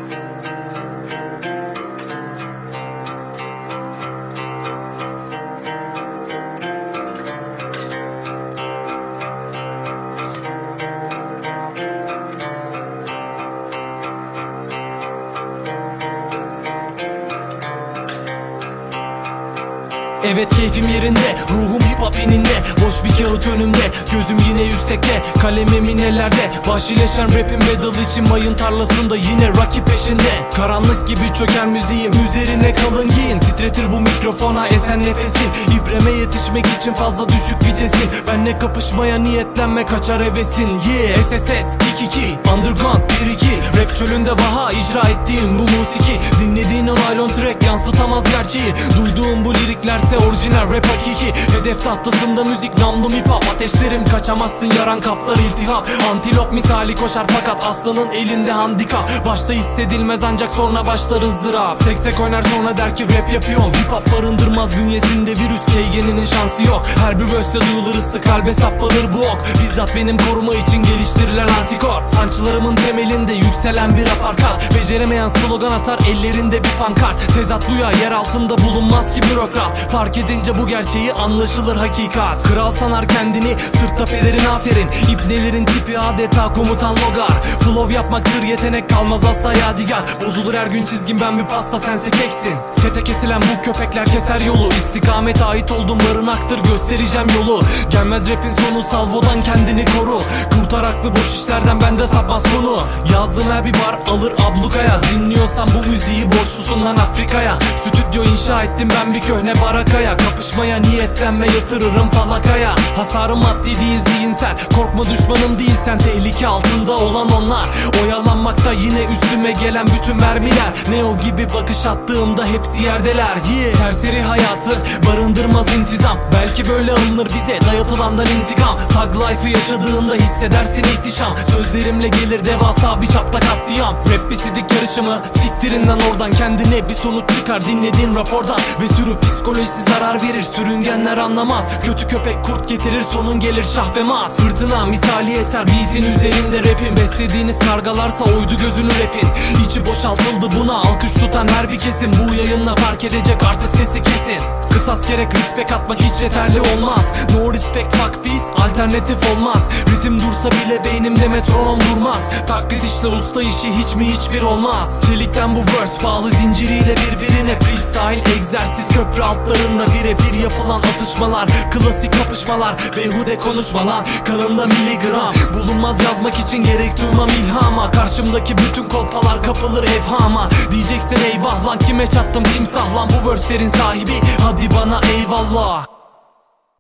Evet, keyfim yerinde, ruhum hip hop eninde. Boş bir kağıt önümde, gözüm yine yüksekte, kalemim inelerde. Vahşileşen rapim battle için mayın tarlasında, yine rakip peşinde. Karanlık gibi çöker müziğim, üzerine kalın giyin. Titretir bu mikrofona esen nefesin. İbreme yetişmek için fazla düşük vitesin. Benle kapışmaya niyetlenme, kaçar hevesin. Yeah, SSS, Kikiki, Underground 1-2. Rap çölünde vaha icra ettiğim bu musiki. Dinlediğin o naylon track yansıtamaz gerçeği. Duyduğum bu liriklerse orijinal rap hakiki. Hedef tahtasında müzik, namlum hip hop. Ateşlerim kaçamazsın, yaran kaplar iltihap. Antilop misali koşar fakat aslanın elinde handikap. Başta hissedilmez ancak sonra başlar ızdırap. Seksek oynar sonra der ki rap yapıyorum. Hip hop barındırmaz bünyesinde virüs, KG'nin şansı yok. Her bir verse'de duyulur ıslık, kalbe saplanır bu ok. Bizzat benim koruma için geliştirilen antikor. Punchlarımın temelinde yükselen bir aparkat. Beceremeyen slogan atar, ellerinde bir pankart. Tezat duyar, yer altında bulunmaz ki bürokrat. Fark edince bu gerçeği anlaşılır hakikat. Kral sanar kendini, sırtta pederin aferin. İbnelerin tipi adeta komutan logar. Flow yapmaktır yetenek, kalmaz asla yadigar. Bozulur her gün çizgin, ben bir pasta sense keksin. Çete kesilen bu köpekler keser yolu. İstikamete ait oldum, barınaktır göstereceğim yolu. Gelmez rapin sonu, salvodan kendini koru. Kurtar aklı boş işlerden, bende sapmaz konu. Yazdığım her bir bar alır ablukaya. Dinliyorsan bu müziği borçlusun lan Afrika'ya. Stüdyo inşa ettim ben bir köhne barakaya. Kapışmaya niyetlenme, yatırırım falakaya. Hasarım maddi değil zihinsel, korkma düşmanım değilsen. Tehlike altında olan onlar, oyalanmakta yine üstüme gelen bütün mermiler. Neo gibi bakış attığımda hepsi yerdeler. Yeah. Serseri hayatı barındırmaz intizam. Belki böyle alınır bize dayatılandan intikam. Tag life'ı yaşadığında hissedersin ihtişam. Sözlerimle gelir devasa bir çapta katliam. Rap bir sidik yarışımı, siktirinden oradan. Kendine bir sonuç çıkar dinlediğin rapordan. Ve sürü psikolojisi zarar verir, sürüngenler anlamaz. Kötü köpek kurt getirir, sonun gelir şah ve mat. Fırtına misali eser beat'in üzerinde rapim. Beslediğiniz kargalarsa oydu gözünü rapin. İçi boşaltıldı buna alkış tutan her bir kesim. Bu yayınla fark edecek artık sesi kesin. Kısas gerek, respect atmak hiç yeterli olmaz. No respect fuck peace, alternatif olmaz. Ritim dursa bile beynimde metronom durmaz. Taklit işte usta işi, hiç mi hiçbir olmaz. Çelikten bu verse bağlı zinciriyle birbirine. Freestyle egzersiz köprü altlarında birebir yapılan atışmalar. Klasik kapışmalar, beyhude konuşmalar. Kanımda miligram bulunmaz, yazmak için gerek duymam ilhama. Karşımdaki bütün kolpalar kapılır evhama. Diyeceksin eyvah lan, kime çattım timsah lan. Bu verse'lerin sahibi, hadi bana eyvallah.